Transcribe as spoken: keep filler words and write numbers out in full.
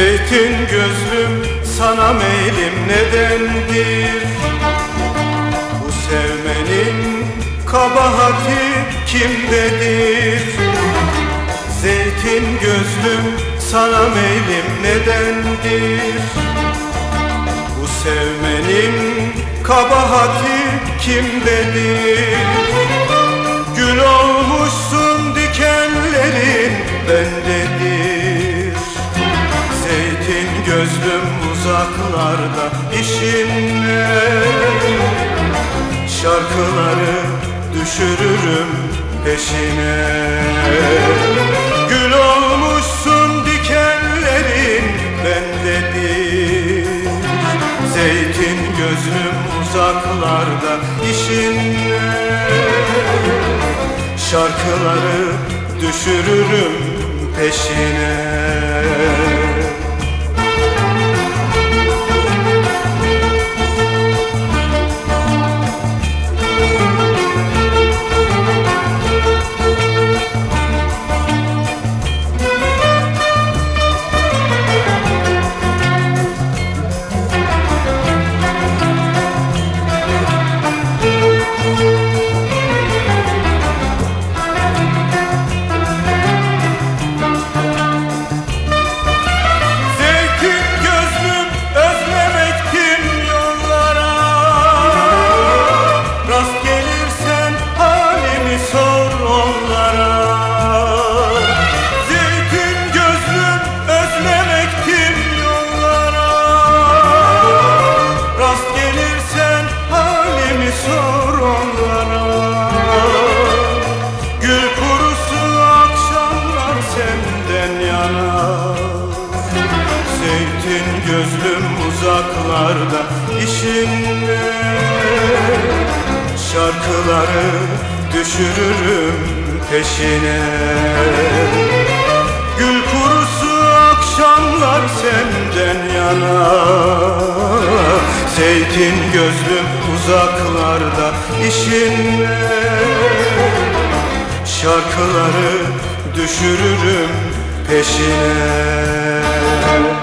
Zeytin gözlüm, sana meylim nedendir? Bu sevmenin kabahati kimdedir? Zeytin gözlüm, sana meylim nedendir? Bu sevmenin kabahati kimdedir? Gül olmuşsun, dikenlerin bendedir. Zeytin gözlüm, uzaklarda işin ne? Şarkıları düşürürüm peşine. Gül olmuşsun, dikenlerin bendedir. Zeytin gözlüm, uzaklarda işin ne? Şarkıları düşürürüm peşine. Zeytin gözlüm, uzaklarda işin ne? Şarkıları düşürürüm peşine. Gül kurusu akşamlar senden yana. Zeytin gözlüm, uzaklarda işin ne? Şarkıları düşürürüm peşine.